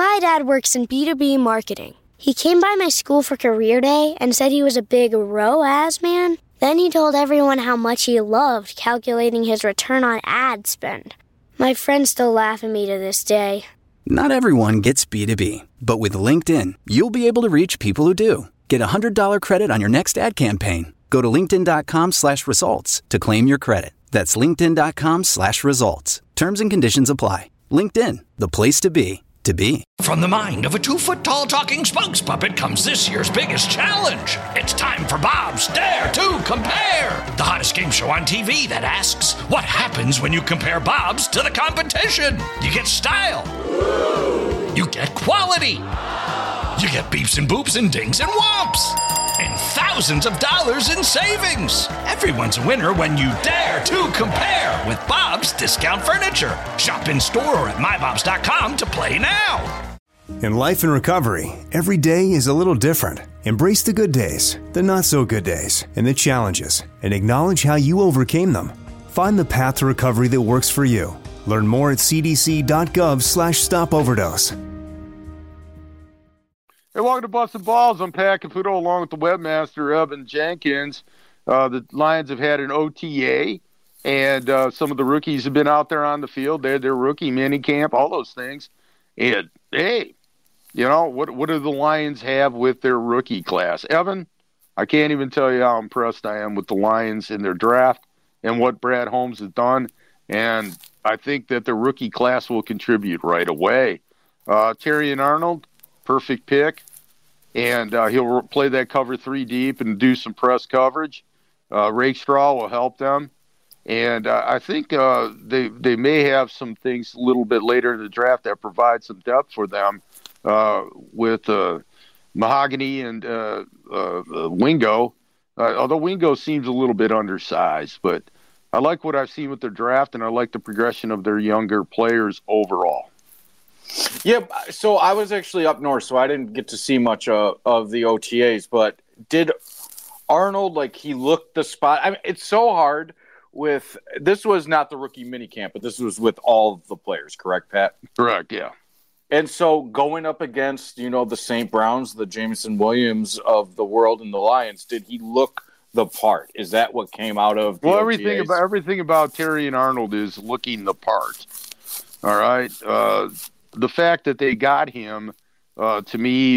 My dad works in B2B marketing. He came by my school for career day and said he was a big ROAS man. Then he told everyone how much he loved calculating his return on ad spend. My friends still laugh at me to this day. Not everyone gets B2B, but with LinkedIn, you'll be able to reach people who do. Get a $100 credit on your next ad campaign. Go to linkedin.com/results to claim your credit. That's linkedin.com/results. Terms and conditions apply. LinkedIn, the place to be. From the mind of a 2-foot-tall talking spokes puppet comes this year's biggest challenge. It's time for Bob's Dare to Compare, the hottest game show on TV that asks, what happens when you compare Bob's to the competition? You get style. You get quality. You get beeps and boops and dings and whomps. And thousands of dollars in savings. Everyone's a winner when you dare to compare with Bob's Discount Furniture. Shop in store or at mybobs.com to play now. In life and recovery, every day is a little different. Embrace the good days, the not so good days, and the challenges, and acknowledge how you overcame them. Find the path to recovery that works for you. Learn more at cdc.gov/stopoverdose. Hey, welcome to Busted Balls. I'm Pat Caputo along with the webmaster, Evan Jenkins. The Lions have had an OTA, and some of the rookies have been out there on the field. They had their rookie mini camp, all those things. And, hey, you know, what do the Lions have with their rookie class? Evan, I can't even tell you how impressed I am with the Lions in their draft and what Brad Holmes has done. And I think that the rookie class will contribute right away. Terrion Arnold, perfect pick, and he'll play that cover 3 deep and do some press coverage. Rakestraw will help them, and I think they may have some things a little bit later in the draft that provide some depth for them with Mahogany and Wingo, although Wingo seems a little bit undersized, but I like what I've seen with their draft, and I like the progression of their younger players overall. Yeah, so I was actually up north, so I didn't get to see much of the OTAs, but did Arnold, like, he looked the spot? I mean, it's so hard with – this was not the rookie minicamp, but this was with all of the players, correct, Pat? Correct, yeah. And so going up against, you know, the St. Browns, the Jameson Williams of the world and the Lions, did he look the part? Is that what came out of the OTAs? Everything about Terrion Arnold is looking the part, all right? The fact that they got him, to me,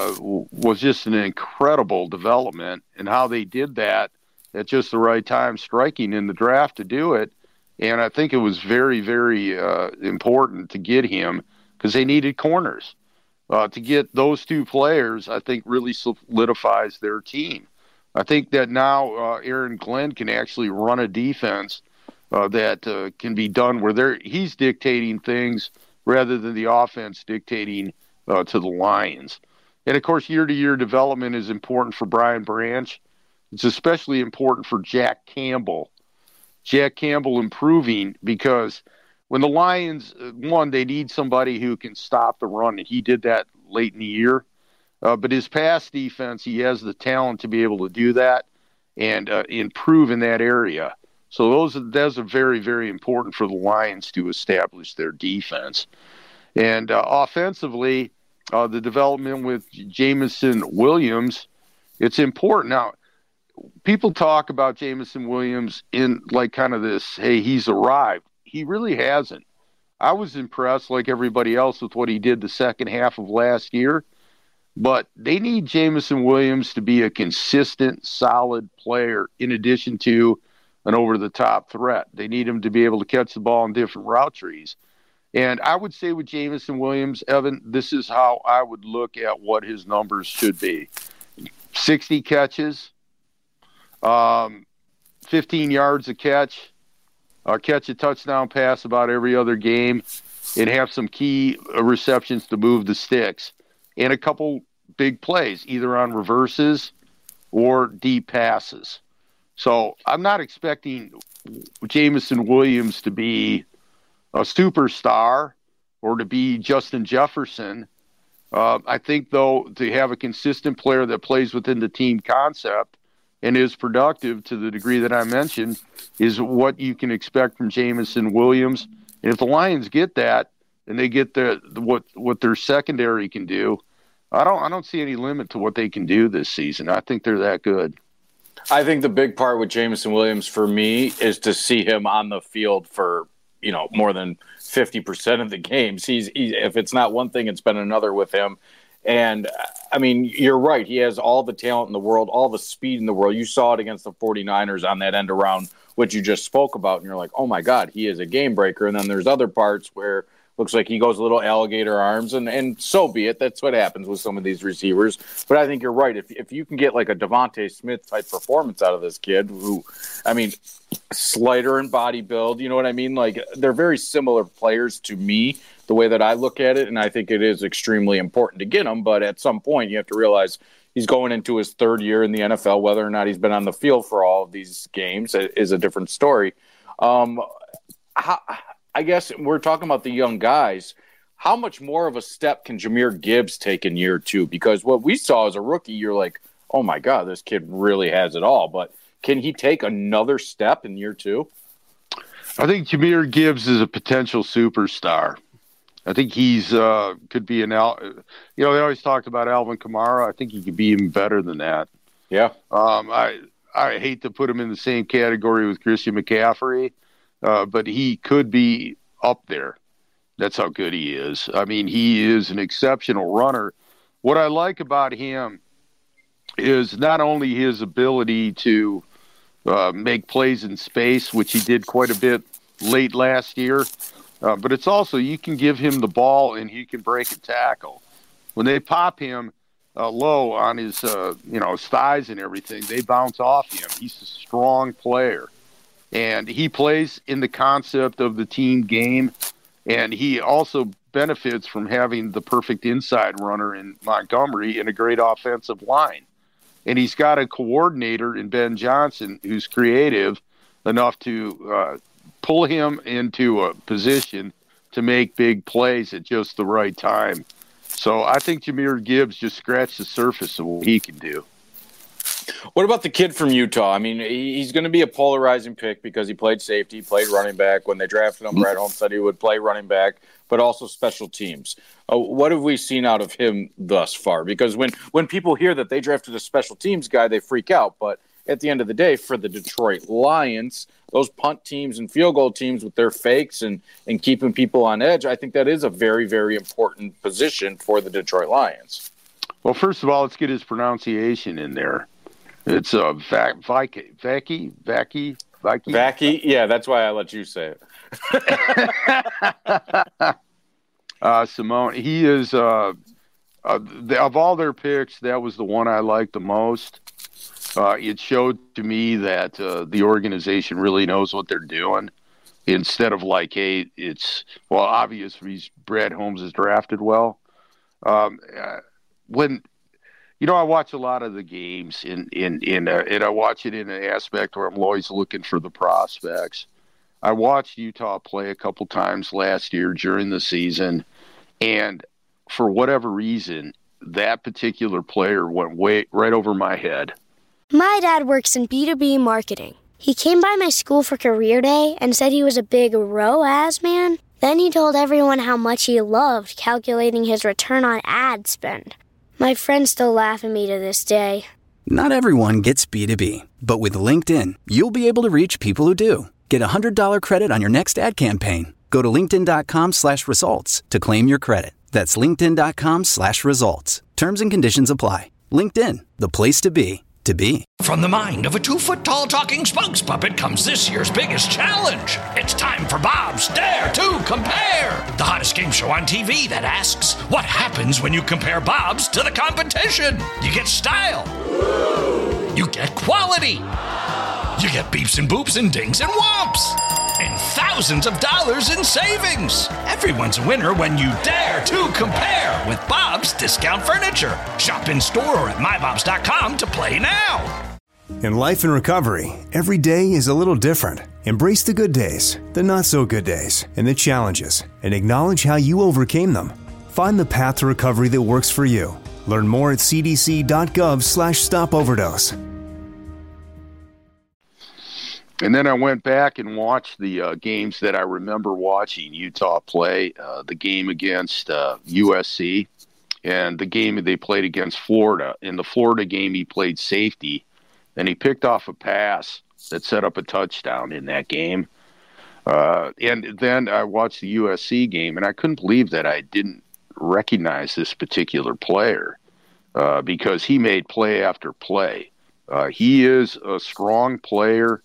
was just an incredible development, and how they did that at just the right time, striking in the draft to do it. And I think it was very, very important to get him because they needed corners. To get those two players, I think, really solidifies their team. I think that now Aaron Glenn can actually run a defense that can be done where he's dictating things rather than the offense dictating to the Lions. And, of course, year-to-year development is important for Brian Branch. It's especially important for Jack Campbell. Jack Campbell improving because when the Lions, they need somebody who can stop the run, and he did that late in the year. But his pass defense, he has the talent to be able to do that and improve in that area. So those are very, very important for the Lions to establish their defense. And offensively, the development with Jameson Williams, it's important. Now, people talk about Jameson Williams in like kind of this, hey, he's arrived. He really hasn't. I was impressed, like everybody else, with what he did the second half of last year. But they need Jameson Williams to be a consistent, solid player in addition to an over-the-top threat. They need him to be able to catch the ball in different route trees. And I would say with Jameson Williams, Evan, this is how I would look at what his numbers should be. 60 catches, 15 yards a catch a touchdown pass about every other game, and have some key receptions to move the sticks. And a couple big plays, either on reverses or deep passes. So I'm not expecting Jameson Williams to be a superstar or to be Justin Jefferson. I think, though, to have a consistent player that plays within the team concept and is productive to the degree that I mentioned is what you can expect from Jameson Williams. And if the Lions get that, and they get what their secondary can do, I don't see any limit to what they can do this season. I think they're that good. I think the big part with Jameson Williams for me is to see him on the field for, more than 50% of the games. He's if it's not one thing, it's been another with him. And, I mean, you're right. He has all the talent in the world, all the speed in the world. You saw it against the 49ers on that end around, which you just spoke about, and you're like, oh, my God, he is a game breaker. And then there's other parts where looks like he goes a little alligator arms, and so be it. That's what happens with some of these receivers. But I think you're right. If you can get like a Devontae Smith-type performance out of this kid who, I mean, slighter and body build, you know what I mean? Like, they're very similar players to me, the way that I look at it, and I think it is extremely important to get him. But at some point, you have to realize he's going into his third year in the NFL. Whether or not he's been on the field for all of these games is a different story. I guess we're talking about the young guys. How much more of a step can Jahmyr Gibbs take in year two? Because what we saw as a rookie, you're like, oh, my God, this kid really has it all. But can he take another step in year two? I think Jahmyr Gibbs is a potential superstar. I think he's could be they always talked about Alvin Kamara. I think he could be even better than that. Yeah. I hate to put him in the same category with Christian McCaffrey. But he could be up there. That's how good he is. I mean, he is an exceptional runner. What I like about him is not only his ability to make plays in space, which he did quite a bit late last year, but it's also you can give him the ball and he can break a tackle. When they pop him low on his thighs and everything, they bounce off him. He's a strong player. And he plays in the concept of the team game, and he also benefits from having the perfect inside runner in Montgomery and a great offensive line. And he's got a coordinator in Ben Johnson who's creative enough to pull him into a position to make big plays at just the right time. So I think Jahmyr Gibbs just scratched the surface of what he can do. What about the kid from Utah? I mean, he's going to be a polarizing pick because he played safety, played running back. When they drafted him, Brad Holmes said he would play running back, but also special teams. What have we seen out of him thus far? Because when people hear that they drafted a special teams guy, they freak out. But at the end of the day, for the Detroit Lions, those punt teams and field goal teams with their fakes and keeping people on edge, I think that is a very, very important position for the Detroit Lions. Well, first of all, let's get his pronunciation in there. It's Vacky. Yeah, that's why I let you say it. Simone, he is of all their picks, that was the one I liked the most. It showed to me that the organization really knows what they're doing. Instead of like, hey, it's obvious Brad Holmes is drafted well. I watch a lot of the games and I watch it in an aspect where I'm always looking for the prospects. I watched Utah play a couple times last year during the season, and for whatever reason, that particular player went right over my head. My dad works in B2B marketing. He came by my school for career day and said he was a big ROAS man. Then he told everyone how much he loved calculating his return on ad spend. My friends still laugh at me to this day. Not everyone gets B2B, but with LinkedIn, you'll be able to reach people who do. Get a $100 credit on your next ad campaign. Go to linkedin.com/results to claim your credit. That's linkedin.com/results. Terms and conditions apply. LinkedIn, the place to be. From the mind of a 2-foot-tall talking spokes puppet comes this year's biggest challenge. It's time for Bob's Dare to Compare, the hottest game show on TV that asks, what happens when you compare Bob's to the competition? You get style. You get quality. You get beeps and boops and dings and whomps. And thousands of dollars in savings. Everyone's a winner when you dare to compare with Bob's Discount Furniture. Shop in store or at mybobs.com to play now. In life and recovery, every day is a little different. Embrace the good days, the not so good days, and the challenges, and acknowledge how you overcame them. Find the path to recovery that works for you. Learn more at cdc.gov/stopoverdose. And then I went back and watched the games that I remember watching Utah play, the game against USC and the game they played against Florida. In the Florida game, he played safety, and he picked off a pass that set up a touchdown in that game. And then I watched the USC game, and I couldn't believe that I didn't recognize this particular player because he made play after play. He is a strong player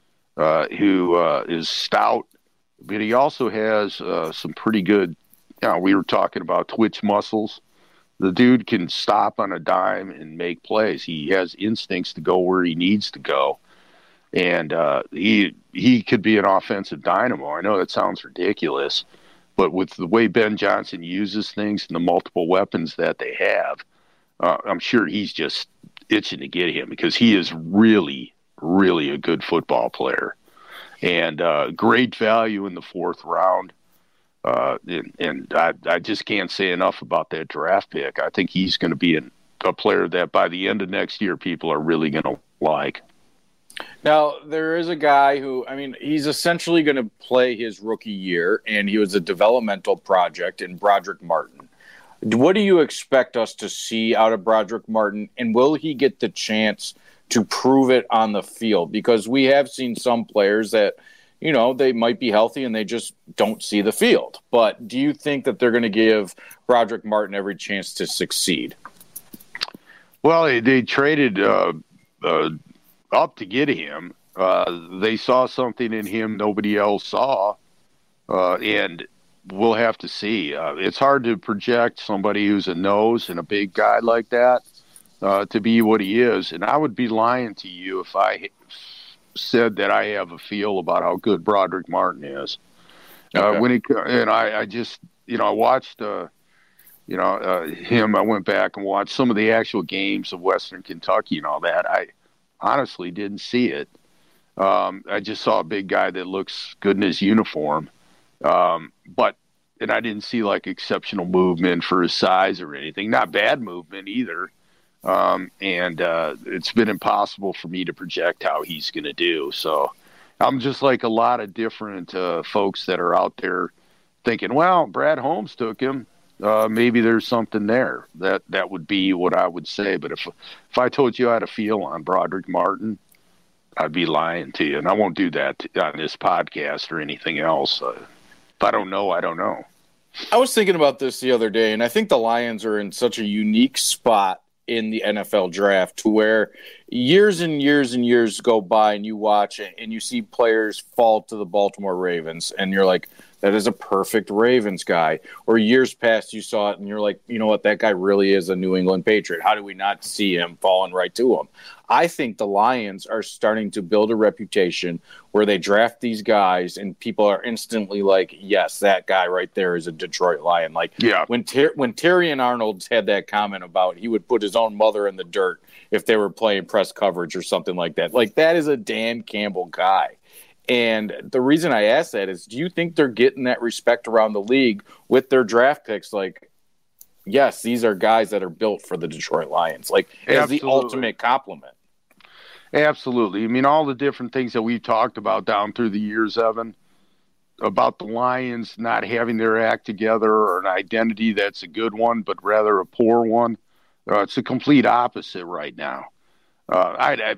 who is stout, but he also has some pretty good, we were talking about twitch muscles. The dude can stop on a dime and make plays. He has instincts to go where he needs to go. And he could be an offensive dynamo. I know that sounds ridiculous, but with the way Ben Johnson uses things and the multiple weapons that they have, I'm sure he's just itching to get him because he is really, really a good football player. And great value in the fourth round. And I just can't say enough about that draft pick. I think he's going to be a player that by the end of next year, people are really going to like. Now, there is a guy who, he's essentially going to play his rookie year, and he was a developmental project in Broderick Martin. What do you expect us to see out of Broderick Martin, and will he get the chance to prove it on the field? Because we have seen some players that, they might be healthy and they just don't see the field. But do you think that they're going to give Broderick Martin every chance to succeed? Well, they traded up to get him. They saw something in him nobody else saw, and we'll have to see. It's hard to project somebody who's a nose and a big guy like that to be what he is, and I would be lying to you if I said that I have a feel about how good Broderick Martin is. Okay. I watched him. I went back and watched some of the actual games of Western Kentucky and all that. I honestly didn't see it. I just saw a big guy that looks good in his uniform. And I didn't see like exceptional movement for his size or anything. Not bad movement either. It's been impossible for me to project how he's going to do. So I'm just like a lot of different folks that are out there thinking, well, Brad Holmes took him. Maybe there's something there. That would be what I would say. But if I told you I had a feel on Broderick Martin, I'd be lying to you. And I won't do that on this podcast or anything else. If I don't know, I don't know. I was thinking about this the other day, and I think the Lions are in such a unique spot in the NFL draft to where years and years and years go by and you watch it and you see players fall to the Baltimore Ravens and you're like, that is a perfect Ravens guy. Or years past you saw it and you're like, you know what, that guy really is a New England Patriot. How do we not see him falling right to him? I think the Lions are starting to build a reputation where they draft these guys and people are instantly like, yes, that guy right there is a Detroit Lion. Like when Terry and Arnold had that comment about he would put his own mother in the dirt if they were playing press coverage or something like that. Like that is a Dan Campbell guy. And the reason I ask that is, do you think they're getting that respect around the league with their draft picks? Like, yes, these are guys that are built for the Detroit Lions. Like, as the ultimate compliment. Absolutely. I mean, all the different things that we've talked about down through the years, Evan, about the Lions not having their act together or an identity that's a good one, but rather a poor one. It's a complete opposite right now. I'm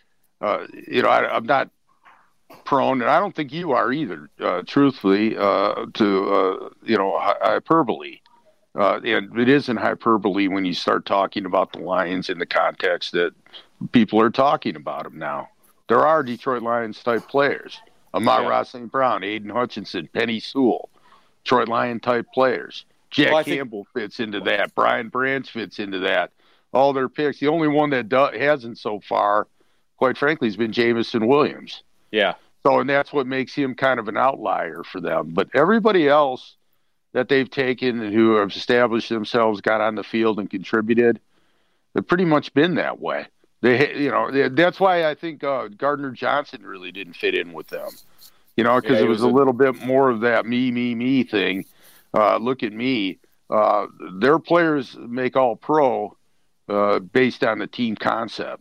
not prone, and I don't think you are either, truthfully, to hyperbole. And it isn't hyperbole when you start talking about the Lions in the context that people are talking about them now. There are Detroit Lions type players. Amon-Ra St. Brown, Aiden Hutchinson, Penny Sewell, Detroit Lion type players. Jack Campbell fits into that. Brian Branch fits into that. All their picks. The only one that hasn't so far, quite frankly, has been Jameson Williams. Yeah. So, and that's what makes him kind of an outlier for them. But everybody else that they've taken and who have established themselves, got on the field and contributed, they've pretty much been that way. That's why I think Gardner Johnson really didn't fit in with them. Because it was a little bit more of that me thing. Look at me. Their players make all pro based on the team concept.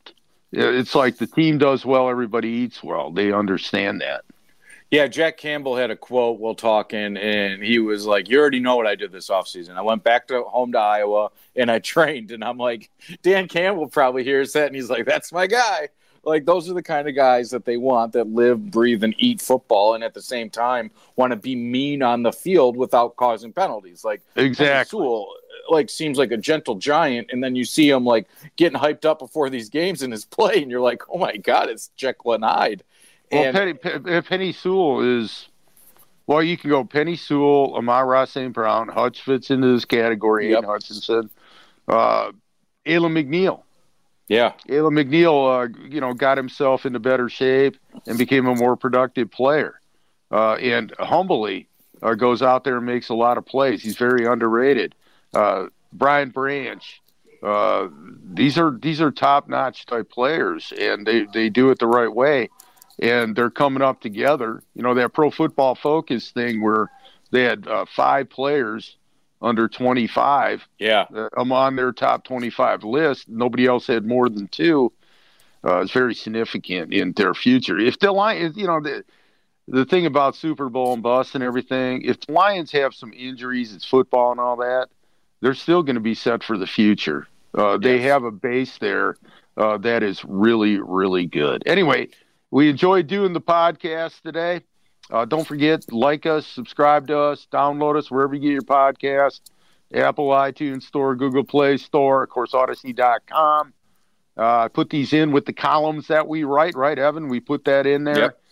It's like the team does well, everybody eats well. They understand that. Yeah, Jack Campbell had a quote while talking, and he was like, you already know what I did this offseason. I went back home to Iowa, and I trained. And I'm like, Dan Campbell probably hears that, and he's like, that's my guy. Like, those are the kind of guys that they want, that live, breathe, and eat football, and at the same time want to be mean on the field without causing penalties. Like, exactly. Sewell, like, seems like a gentle giant, and then you see him, like, getting hyped up before these games in his play, and you're like, oh, my God, it's Jekyll and Hyde. Well, Penny Sewell is – well, you can go Penny Sewell, Amon-Ra St. Brown, Hutch fits into this category, Yep. Aiden Hutchinson, Alan McNeil. Yeah. Alan McNeil, got himself into better shape and became a more productive player. And humbly goes out there and makes a lot of plays. He's very underrated. Brian Branch. These are top-notch type players, and they do it the right way. And they're coming up together. That Pro Football Focus thing where they had 5 players under 25. Yeah. I'm on their top 25 list. Nobody else had more than 2. It's very significant in their future. If the Lions, the thing about Super Bowl and bust and everything, if the Lions have some injuries, it's football and all that, they're still going to be set for the future. They have a base there that is really, really good. Anyway, we enjoyed doing the podcast today. Don't forget, like us, subscribe to us, download us wherever you get your podcast, Apple, iTunes Store, Google Play Store, of course, Odyssey.com. Put these in with the columns that we write, right, Evan? We put that in there. Yep.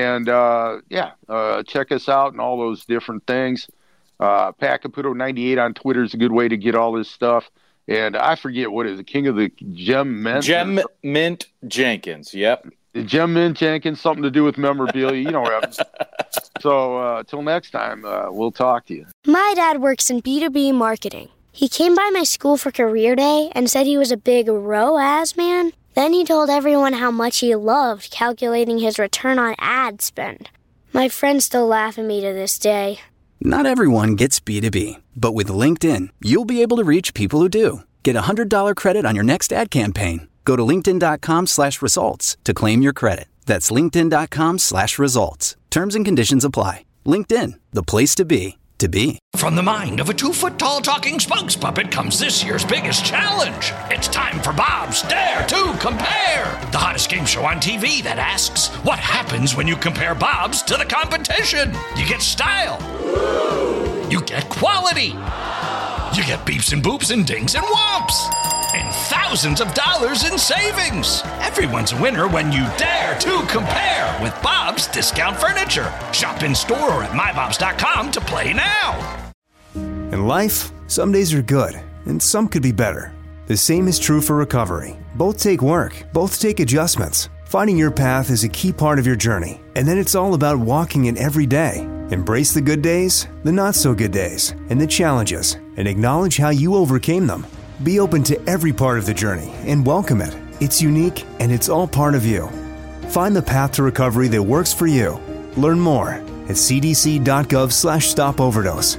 And, check us out and all those different things. Pat Caputo 98 on Twitter is a good way to get all this stuff. And I forget, what is it, King of the Gem Mint? Gem Mint Jenkins, yep. Gem Mint Jenkins, something to do with memorabilia, Evan. So till next time, we'll talk to you. My dad works in B2B marketing. He came by my school for career day and said he was a big ROAS man. Then he told everyone how much he loved calculating his return on ad spend. My friends still laugh at me to this day. Not everyone gets B2B, but with LinkedIn, you'll be able to reach people who do. Get a $100 credit on your next ad campaign. Go to linkedin.com/results to claim your credit. That's linkedin.com/results. Terms and conditions apply. LinkedIn, the place to be, to be. From the mind of a 2-foot-tall talking spokes puppet comes this year's biggest challenge. It's time for Bob's Dare to Compare, the hottest game show on TV that asks, what happens when you compare Bob's to the competition? You get style. You get quality. You get beeps and boops and dings and whomps. And thousands of dollars in savings. Everyone's a winner when you dare to compare with Bob's Discount Furniture. Shop in store or at mybobs.com to play now. In life, some days are good, and some could be better. The same is true for recovery. Both take work, both take adjustments. Finding your path is a key part of your journey, and then it's all about walking it every day. Embrace the good days, the not so good days, and the challenges, and acknowledge how you overcame them. Be open to every part of the journey and welcome it. It's unique and it's all part of you. Find the path to recovery that works for you. Learn more at cdc.gov/stopoverdose.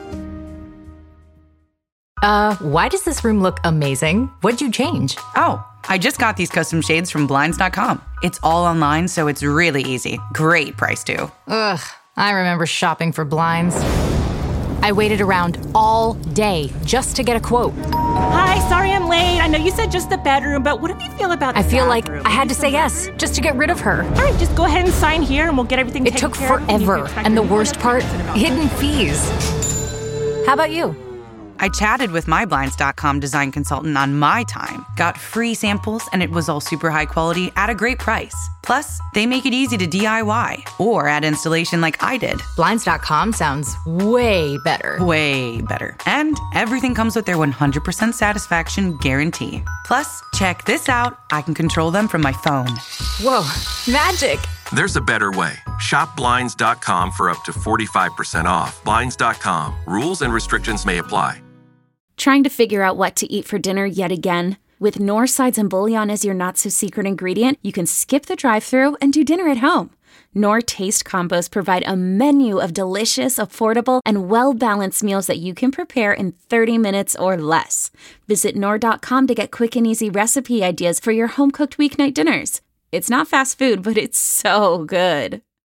Why does this room look amazing? What'd you change? Oh, I just got these custom shades from Blinds.com. It's all online, so it's really easy. Great price, too. Ugh, I remember shopping for blinds. I waited around all day just to get a quote. Hi, sorry I'm late. I know you said just the bedroom, but what do you feel about the I feel like bathroom? I had to say yes just to get rid of her. All right, just go ahead and sign here and we'll get everything It taken took care of. forever, and the worst part, hidden fees. How about you? I chatted with my Blinds.com design consultant on my time, got free samples, and it was all super high quality at a great price. Plus, they make it easy to DIY or add installation like I did. Blinds.com sounds way better. Way better. And everything comes with their 100% satisfaction guarantee. Plus, check this out. I can control them from my phone. Whoa, magic. There's a better way. Shop Blinds.com for up to 45% off. Blinds.com. Rules and restrictions may apply. Trying to figure out what to eat for dinner yet again? With North Sides and Bouillon as your not-so-secret ingredient, you can skip the drive-thru and do dinner at home. Knorr Taste Combos provide a menu of delicious, affordable, and well-balanced meals that you can prepare in 30 minutes or less. Visit Knorr.com to get quick and easy recipe ideas for your home-cooked weeknight dinners. It's not fast food, but it's so good.